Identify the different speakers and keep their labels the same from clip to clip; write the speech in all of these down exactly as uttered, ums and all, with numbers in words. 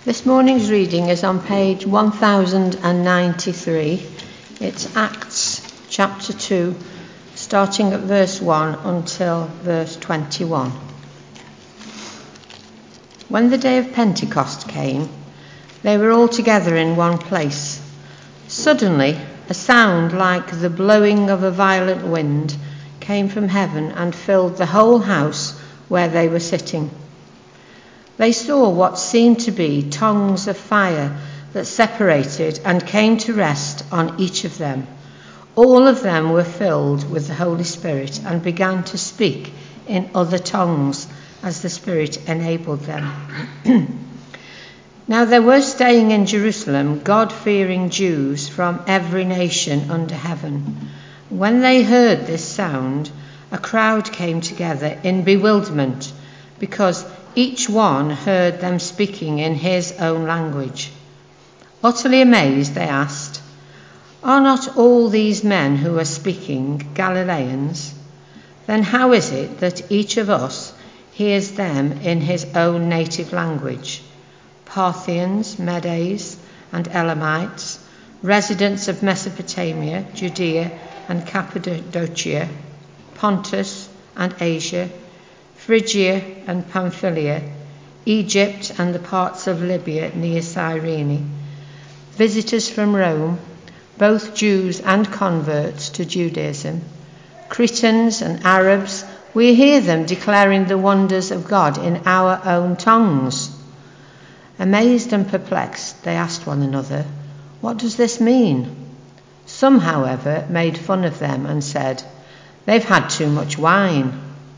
Speaker 1: This morning's reading is on page one thousand ninety-three. It's Acts chapter two, starting at verse one until verse twenty-one. When the day of Pentecost came, they were all together in one place. Suddenly, a sound like the blowing of a violent wind came from heaven and filled the whole house where they were sitting. They saw what seemed to be tongues of fire that separated and came to rest on each of them. All of them were filled with the Holy Spirit and began to speak in other tongues as the Spirit enabled them. Now there were staying in Jerusalem God-fearing Jews from every nation under heaven. When they heard this sound, a crowd came together in bewilderment, because each one heard them speaking in his own language. Utterly amazed, they asked, "Are not all these men who are speaking Galileans? Then how is it that each of us hears them in his own native language? Parthians, Medes, and Elamites, residents of Mesopotamia, Judea and Cappadocia, Pontus and Asia, Phrygia and Pamphylia, Egypt and the parts of Libya near Cyrene, visitors from Rome, both Jews and converts to Judaism, Cretans and Arabs, we hear them declaring the wonders of God in our own tongues." Amazed and perplexed, they asked one another, "What does this mean?" Some, however, made fun of them and said, "They've had too much wine."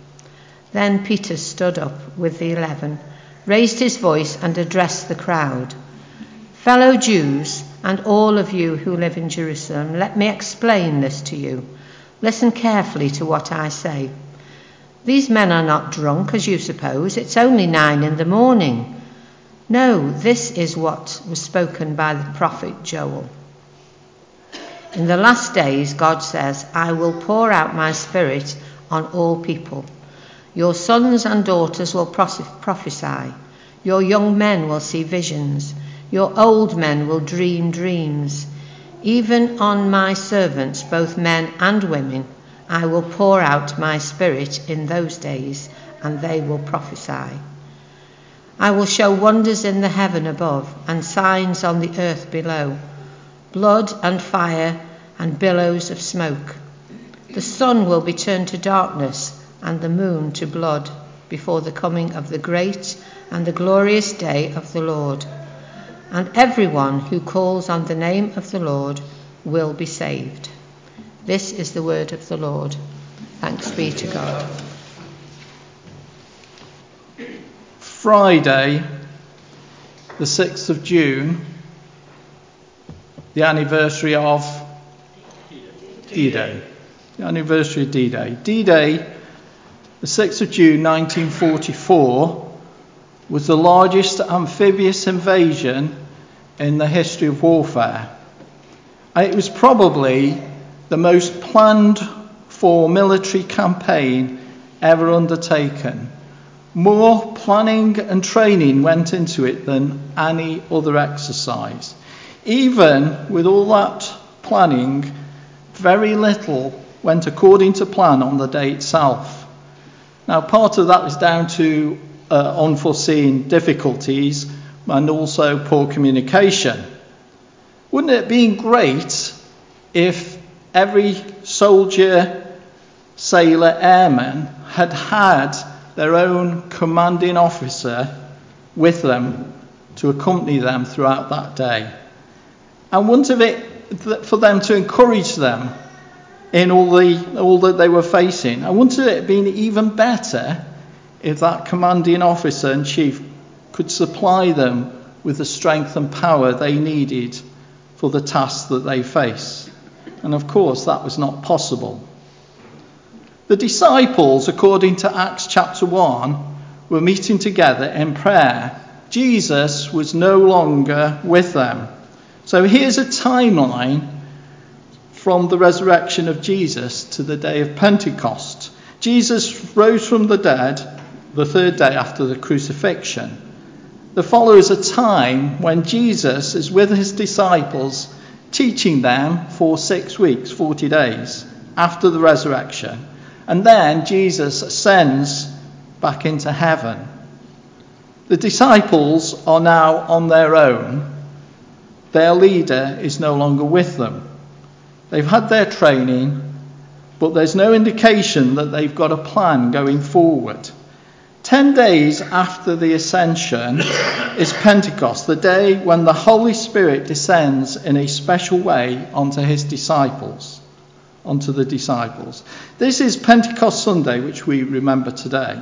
Speaker 1: Then Peter stood up with the eleven, raised his voice and addressed the crowd. "Fellow Jews, and all of you who live in Jerusalem, let me explain this to you. Listen carefully to what I say. These men are not drunk, as you suppose. It's only nine in the morning. No, this is what was spoken by the prophet Joel. In the last days, God says, I will pour out my spirit on all people. Your sons and daughters will prophesy. Your young men will see visions. Your old men will dream dreams. Even on my servants, both men and women, I will pour out my spirit in those days, and they will prophesy. I will show wonders in the heaven above and signs on the earth below, blood and fire and billows of smoke. The sun will be turned to darkness and the moon to blood before the coming of the great and the glorious day of the Lord. And everyone who calls on the name of the Lord will be saved." This is the word of the Lord. Thanks be to God.
Speaker 2: Friday, the sixth of June, the anniversary of D-Day. The anniversary of D-Day. D-Day, the sixth of June nineteen forty-four, was the largest amphibious invasion in the history of warfare. And it was probably the most planned for military campaign ever undertaken. More planning and training went into it than any other exercise. Even with all that planning, very little went according to plan on the day itself. Now, part of that was down to uh, unforeseen difficulties and also poor communication. Wouldn't it have been great if every soldier, sailor, airman had had their own commanding officer with them to accompany them throughout that day? And wouldn't have it for them to encourage them in all the all that they were facing? And wouldn't it have been even better if that commanding officer in chief could supply them with the strength and power they needed for the tasks that they face? And of course, that was not possible. The disciples, according to Acts chapter one, were meeting together in prayer. Jesus was no longer with them. So here's a timeline from the resurrection of Jesus to the day of Pentecost. Jesus rose from the dead the third day after the crucifixion. that follows a time when Jesus is with his disciples, teaching them for six weeks, forty days, after the resurrection. And then Jesus ascends back into heaven. The disciples are now on their own. Their leader is no longer with them. They've had their training, but there's no indication that they've got a plan going forward. Ten days after the ascension is Pentecost, the day when the Holy Spirit descends in a special way onto his disciples, onto the disciples. This is Pentecost Sunday, which we remember today.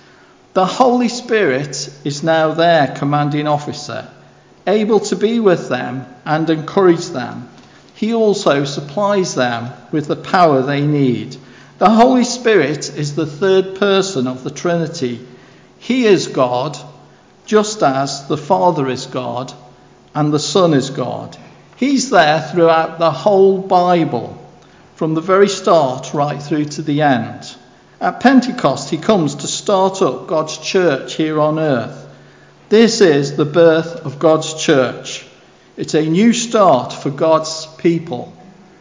Speaker 2: The Holy Spirit is now their commanding officer, able to be with them and encourage them. He also supplies them with the power they need. The Holy Spirit is the third person of the Trinity. He is God, just as the Father is God and the Son is God. He's there throughout the whole Bible, from the very start right through to the end. At Pentecost, he comes to start up God's church here on earth. This is the birth of God's church. It's a new start for God's people.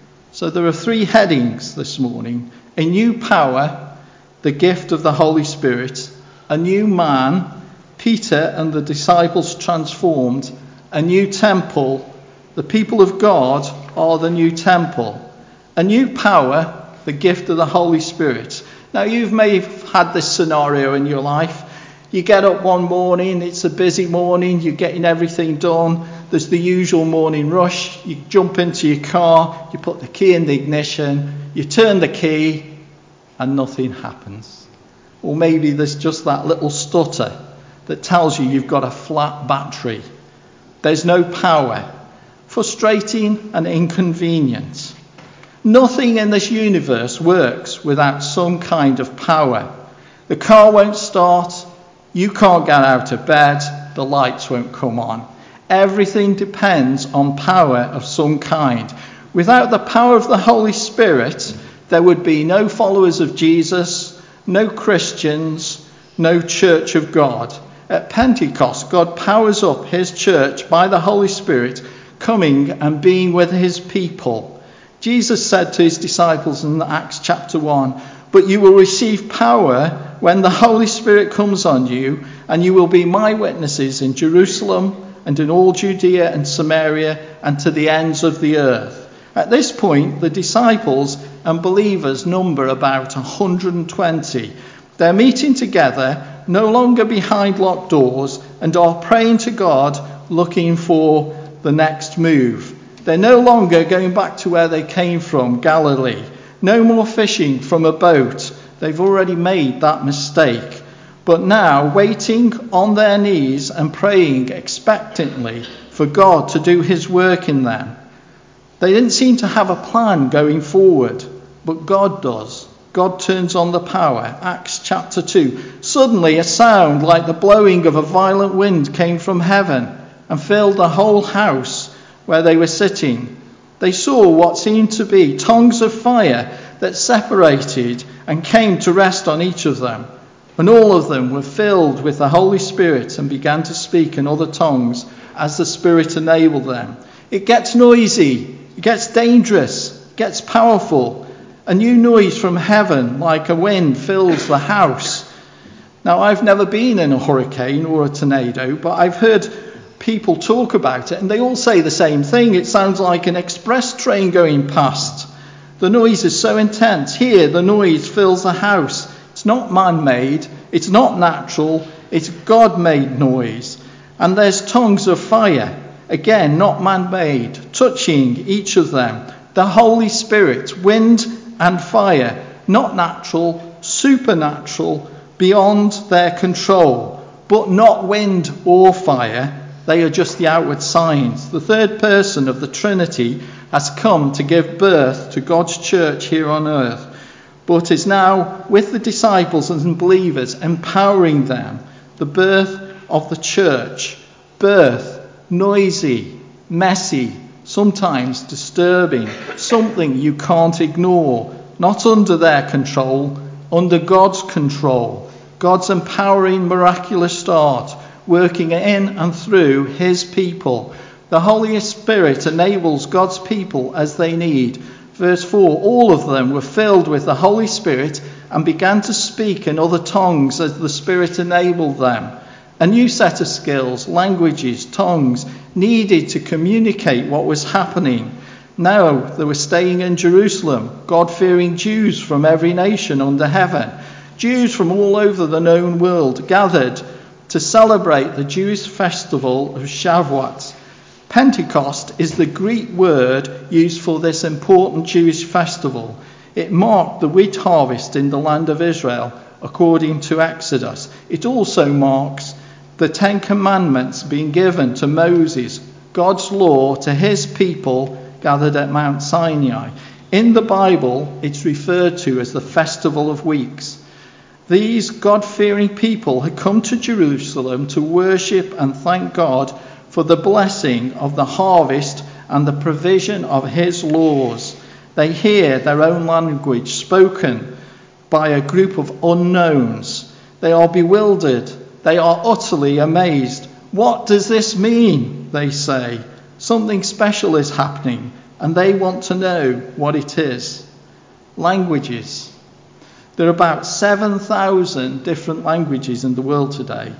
Speaker 2: So there are three headings this morning. A new power, the gift of the Holy Spirit. A new man, Peter and the disciples transformed. A new temple, the people of God are the new temple. A new power, the gift of the Holy Spirit. Now you may have had this scenario in your life. You get up one morning, it's a busy morning, you're getting everything done. There's the usual morning rush. You jump into your car, you put the key in the ignition, you turn the key, and nothing happens. Or maybe there's just that little stutter that tells you you've got a flat battery. There's no power. Frustrating and inconvenient. Nothing in this universe works without some kind of power. The car won't start, you can't get out of bed, the lights won't come on. Everything depends on power of some kind. Without the power of the Holy Spirit, there would be no followers of Jesus, no Christians, no Church of God. At Pentecost, God powers up his church by the Holy Spirit, coming and being with his people. Jesus said to his disciples in Acts chapter one, "But you will receive power when the Holy Spirit comes on you, and you will be my witnesses in Jerusalem and in all Judea and Samaria and to the ends of the earth." At this point, the disciples and believers number about one hundred twenty. They're meeting together, no longer behind locked doors, and are praying to God, looking for the next move. They're no longer going back to where they came from, Galilee. No more fishing from a boat. They've already made that mistake. But now waiting on their knees and praying expectantly for God to do his work in them. They didn't seem to have a plan going forward, but God does. God turns on the power. Acts chapter two. Suddenly a sound like the blowing of a violent wind came from heaven and filled the whole house where they were sitting. They saw what seemed to be tongues of fire that separated and came to rest on each of them. And all of them were filled with the Holy Spirit and began to speak in other tongues as the Spirit enabled them. It gets noisy, it gets dangerous, it gets powerful. A new noise from heaven like a wind fills the house. Now, I've never been in a hurricane or a tornado, but I've heard people talk about it, and they all say the same thing. It sounds like an express train going past. The noise is so intense. Here, the noise fills the house. It's not man-made. It's not natural. It's God-made noise. And there's tongues of fire. Again, not man-made, touching each of them. The Holy Spirit, wind and fire, not natural, supernatural, beyond their control, but not wind or fire. They are just the outward signs. The third person of the Trinity has come to give birth to God's church here on earth, but is now with the disciples and believers, empowering them. The birth of the church. Birth, noisy, messy, sometimes disturbing, something you can't ignore, not under their control, under God's control. God's empowering, miraculous start. working in and through his people. The Holy Spirit enables God's people as they need. Verse four, all of them were filled with the Holy Spirit and began to speak in other tongues as the Spirit enabled them. A new set of skills, languages, tongues needed to communicate what was happening. Now they were staying in Jerusalem, God-fearing Jews from every nation under heaven. Jews from all over the known world gathered to celebrate the Jewish festival of Shavuot. Pentecost is the Greek word used for this important Jewish festival. It marked the wheat harvest in the land of Israel, according to Exodus. It also marks the Ten Commandments being given to Moses, God's law to his people gathered at Mount Sinai. In the Bible, it's referred to as the Festival of Weeks. These God-fearing people had come to Jerusalem to worship and thank God for the blessing of the harvest and the provision of his laws. They hear their own language spoken by a group of unknowns. They are bewildered. They are utterly amazed. What does this mean? They say. Something special is happening, and they want to know what it is. Languages. There are about seven thousand different languages in the world today.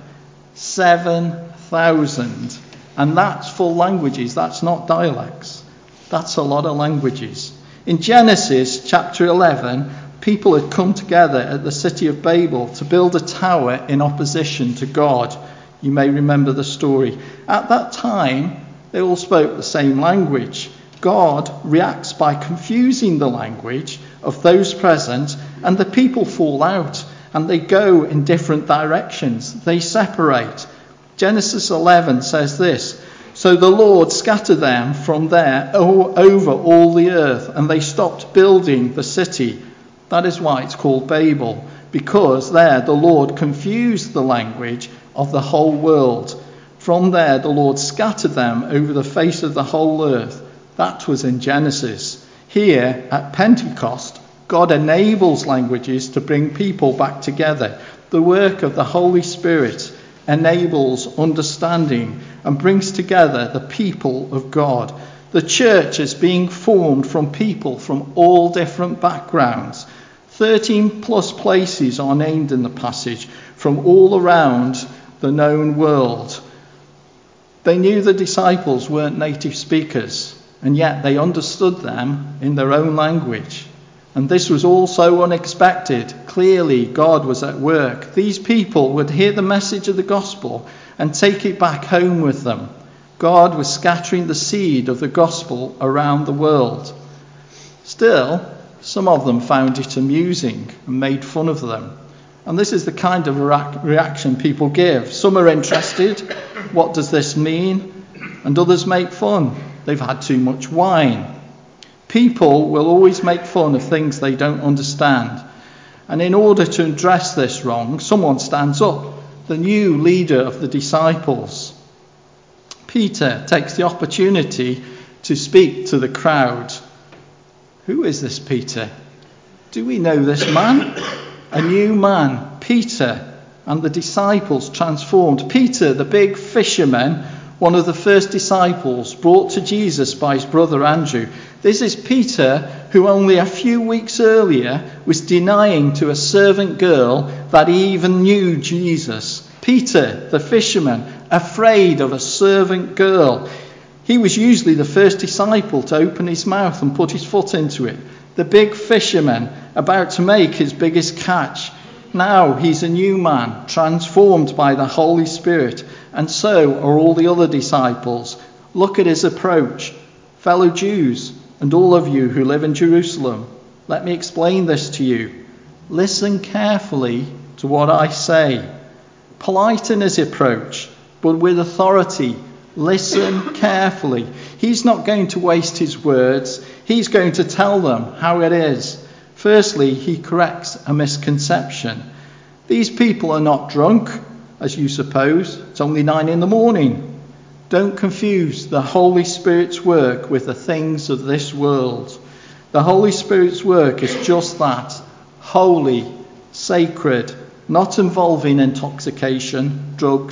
Speaker 2: seven thousand. And that's full languages. That's not dialects. That's a lot of languages. In Genesis chapter eleven, people had come together at the city of Babel to build a tower in opposition to God. You may remember the story. At that time, they all spoke the same language. God reacts by confusing the language of those present, and the people fall out, and they go in different directions. They separate. Genesis eleven says this, so the Lord scattered them from there over all the earth, and they stopped building the city. That is why it's called Babel, because there the Lord confused the language of the whole world. From there the Lord scattered them over the face of the whole earth. That was in Genesis. Here at Pentecost, God enables languages to bring people back together. The work of the Holy Spirit enables understanding and brings together the people of God. The church is being formed from people from all different backgrounds. thirteen plus places are named in the passage from all around the known world. They knew the disciples weren't native speakers, and yet they understood them in their own language. And this was all so unexpected. Clearly, God was at work. These people would hear the message of the gospel and take it back home with them. God was scattering the seed of the gospel around the world. Still, some of them found it amusing and made fun of them. And this is the kind of reaction people give. Some are interested. What does this mean? And others make fun. They've had too much wine. People will always make fun of things they don't understand. And in order to address this wrong, someone stands up, the new leader of the disciples. Peter takes the opportunity to speak to the crowd. Who is this Peter? Do we know this man? A new man, Peter, and the disciples transformed. Peter, the big fisherman, one of the first disciples brought to Jesus by his brother Andrew. This is Peter, who only a few weeks earlier was denying to a servant girl that he even knew Jesus. Peter, the fisherman, afraid of a servant girl. He was usually the first disciple to open his mouth and put his foot into it. The big fisherman, about to make his biggest catch. Now he's a new man, transformed by the Holy Spirit, and so are all the other disciples. Look at his approach. Fellow Jews, and all of you who live in Jerusalem, let me explain this to you. Listen carefully to what I say. Polite in his approach, but with authority. Listen carefully. He's not going to waste his words. He's going to tell them how it is. Firstly, he corrects a misconception. These people are not drunk, as you suppose. It's only nine in the morning. Don't confuse the Holy Spirit's work with the things of this world. The Holy Spirit's work is just that, holy, sacred, not involving intoxication, drugs,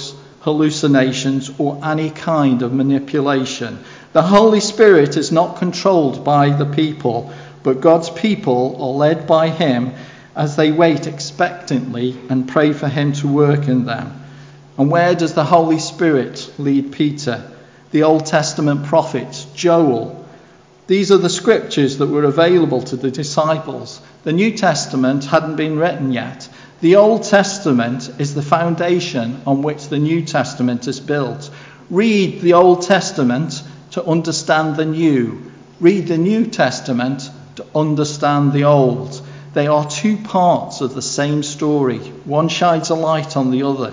Speaker 2: hallucinations, or any kind of manipulation. The Holy Spirit is not controlled by the people, but God's people are led by him as they wait expectantly and pray for him to work in them. And where does the Holy Spirit lead Peter? The Old Testament prophets, Joel. These are the scriptures that were available to the disciples. The New Testament hadn't been written yet. The Old Testament is the foundation on which the New Testament is built. Read the Old Testament to understand the New. Read the New Testament to understand the Old. They are two parts of the same story. One shines a light on the other.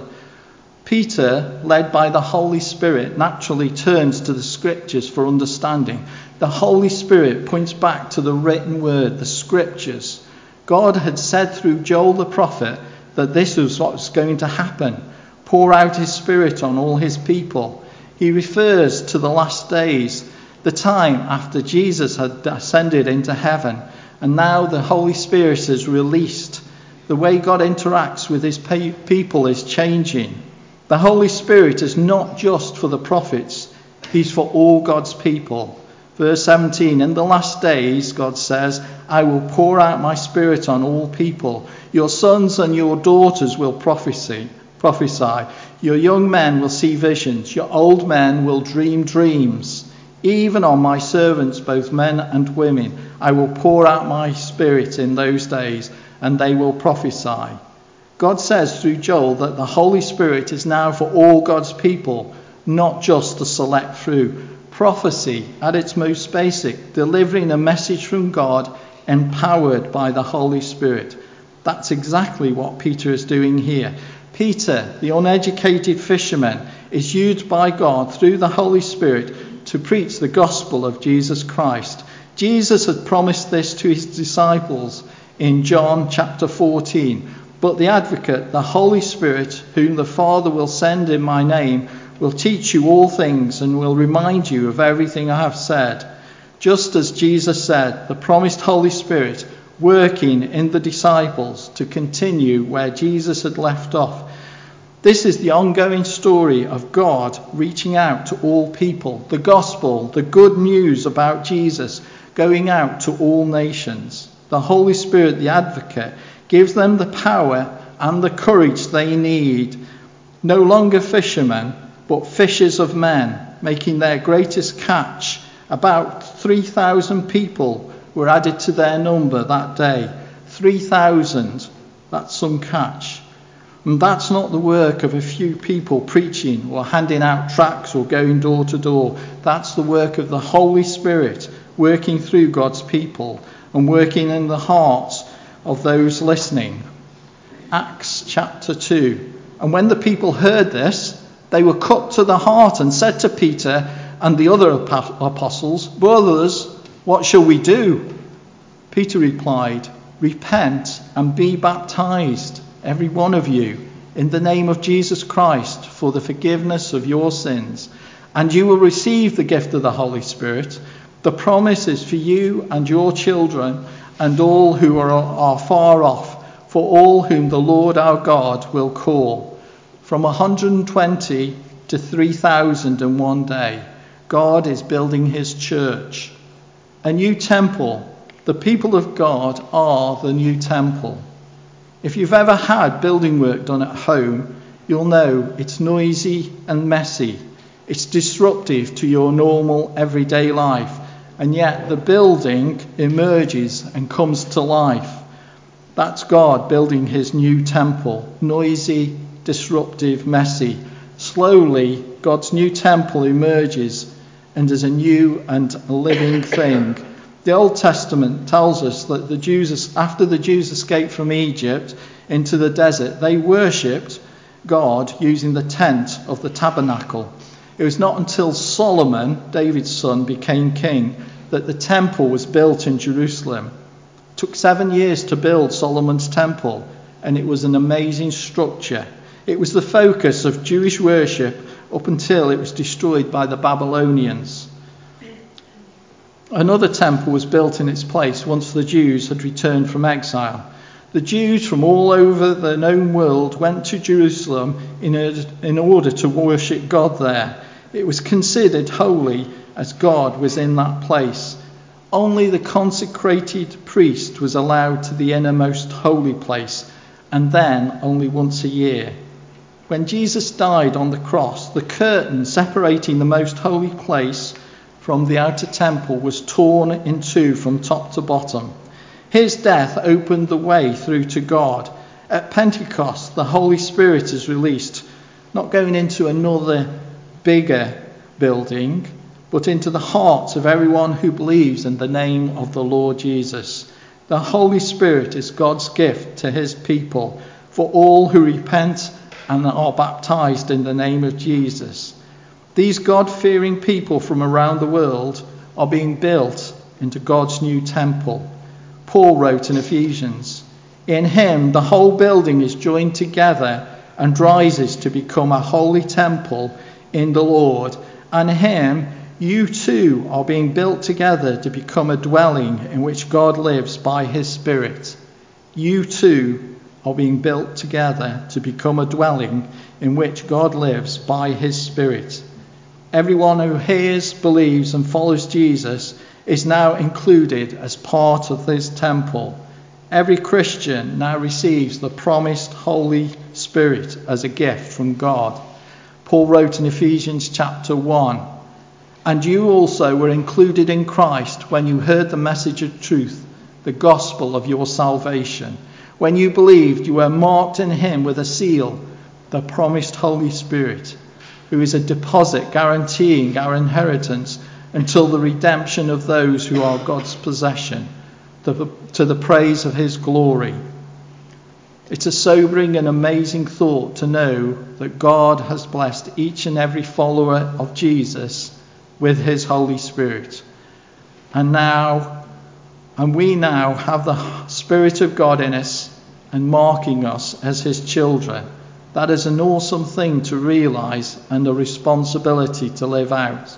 Speaker 2: Peter, led by the Holy Spirit, naturally turns to the scriptures for understanding. The Holy Spirit points back to the written word, the scriptures. God had said through Joel the prophet that this was what was going to happen. Pour out his Spirit on all his people. He refers to the last days, the time after Jesus had ascended into heaven, and now the Holy Spirit is released. The way God interacts with his people is changing. The Holy Spirit is not just for the prophets, he's for all God's people. Verse seventeen, in the last days, God says, I will pour out my Spirit on all people. Your sons and your daughters will prophesy. prophesy. Your young men will see visions. Your old men will dream dreams. Even on my servants, both men and women, I will pour out my Spirit in those days, and they will prophesy. God says through Joel that the Holy Spirit is now for all God's people, not just a select few. Prophecy at its most basic, delivering a message from God, empowered by the Holy Spirit. That's exactly what Peter is doing here. Peter, the uneducated fisherman, is used by God through the Holy Spirit to preach the gospel of Jesus Christ. Jesus had promised this to his disciples in John chapter fourteen. But the advocate, the Holy Spirit, whom the Father will send in my name, will teach you all things and will remind you of everything I have said. Just as Jesus said, the promised Holy Spirit working in the disciples to continue where Jesus had left off. This is the ongoing story of God reaching out to all people. The gospel, the good news about Jesus, going out to all nations. The Holy Spirit, the advocate, gives them the power and the courage they need. No longer fishermen, but fishers of men, making their greatest catch. About three thousand people were added to their number that day. three thousand, that's some catch. And that's not the work of a few people preaching or handing out tracts or going door to door. That's the work of the Holy Spirit working through God's people and working in the hearts of those listening. Acts chapter two. And when the people heard this, they were cut to the heart and said to Peter and the other apostles, brothers, what shall we do? Peter replied, repent and be baptized, every one of you, in the name of Jesus Christ for the forgiveness of your sins, and you will receive the gift of the Holy Spirit. The promise is for you and your children and all who are, are far off, for all whom the Lord our God will call. From one hundred twenty to three thousand in one day, God is building his church. A new temple. The people of God are the new temple. If you've ever had building work done at home, you'll know it's noisy and messy. It's disruptive to your normal everyday life. And yet the building emerges and comes to life. That's God building his new temple. Noisy, disruptive, messy. Slowly, God's new temple emerges and is a new and living thing. The Old Testament tells us that the Jews, after the Jews escaped from Egypt into the desert, they worshipped God using the tent of the tabernacle. It was not until Solomon, David's son, became king that the temple was built in Jerusalem. It took seven years to build Solomon's temple, and it was an amazing structure. It was the focus of Jewish worship up until it was destroyed by the Babylonians. Another temple was built in its place once the Jews had returned from exile. The Jews from all over the known world went to Jerusalem in order, in order to worship God there. It was considered holy as God was in that place. Only the consecrated priest was allowed to the innermost holy place, and then only once a year. When Jesus died on the cross, the curtain separating the most holy place from the outer temple was torn in two from top to bottom. His death opened the way through to God. At Pentecost, the Holy Spirit is released, not going into another bigger building, but into the hearts of everyone who believes in the name of the Lord Jesus. The Holy Spirit is God's gift to his people for all who repent and are baptized in the name of Jesus. These God-fearing people from around the world are being built into God's new temple. Paul wrote in Ephesians, "In him the whole building is joined together and rises to become a holy temple in the Lord. And in him you too are being built together to become a dwelling in which God lives by his Spirit." You too are being built together to become a dwelling in which God lives by his Spirit. Everyone who hears, believes and follows Jesus is now included as part of this temple. Every Christian now receives the promised Holy Spirit as a gift from God. Paul wrote in Ephesians chapter one, "And you also were included in Christ when you heard the message of truth, the gospel of your salvation. When you believed, you were marked in him with a seal, the promised Holy Spirit, who is a deposit guaranteeing our inheritance until the redemption of those who are God's possession, to the praise of his glory." It's a sobering and amazing thought to know that God has blessed each and every follower of Jesus with his Holy Spirit. And now, and we now have the Spirit of God in us and marking us as his children. That is an awesome thing to realise and a responsibility to live out.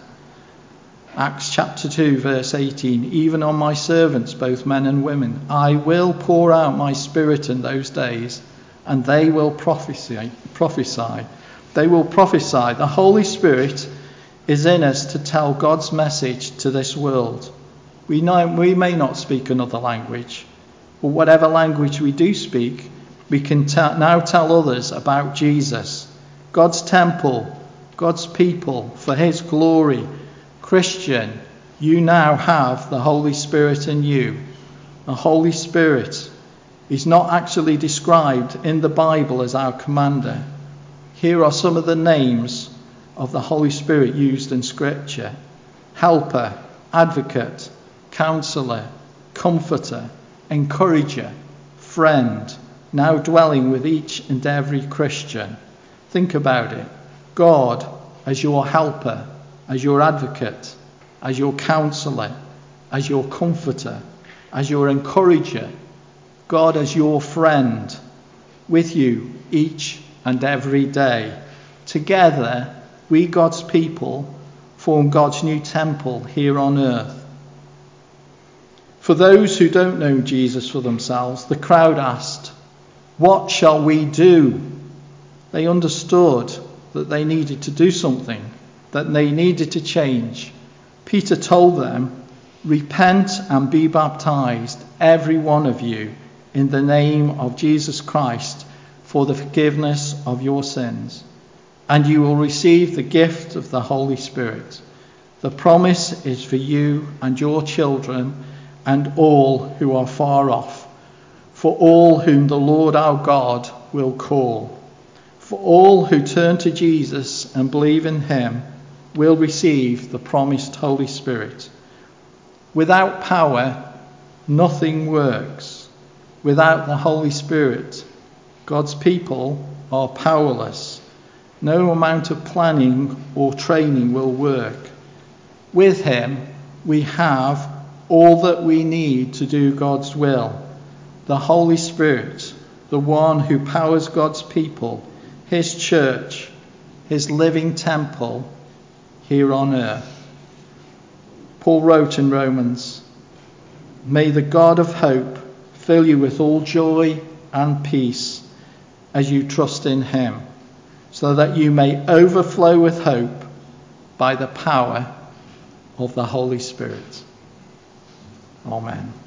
Speaker 2: Acts chapter two verse eighteen, "Even on my servants, both men and women, I will pour out my Spirit in those days, and they will prophesy. prophesy. They will prophesy." The Holy Spirit is in us to tell God's message to this world. We know we may not speak another language, but whatever language we do speak, we can t- now tell others about Jesus, God's temple, God's people, for his glory. Christian, you now have the Holy Spirit in you. The Holy Spirit is not actually described in the Bible as our commander. Here are some of the names of the Holy Spirit used in Scripture: Helper, Advocate, Counselor, Comforter, Encourager, Friend, now dwelling with each and every Christian. Think about it. God as your helper, as your advocate, as your counselor, as your comforter, as your encourager. God as your friend, with you each and every day. Together, we, God's people, form God's new temple here on earth. For those who don't know Jesus for themselves, the crowd asked, "What shall we do?" They understood that they needed to do something, that they needed to change. Peter told them, "Repent and be baptized, every one of you, in the name of Jesus Christ, for the forgiveness of your sins, and you will receive the gift of the Holy Spirit. The promise is for you and your children and all who are far off, for all whom the Lord our God will call." For all who turn to Jesus and believe in him will receive the promised Holy Spirit. Without power, nothing works. Without the Holy Spirit, God's people are powerless. No amount of planning or training will work. With him, we have all that we need to do God's will. The Holy Spirit, the one who powers God's people, his church, his living temple here on earth. Paul wrote in Romans, "May the God of hope fill you with all joy and peace as you trust in him, so that you may overflow with hope by the power of the Holy Spirit. Amen.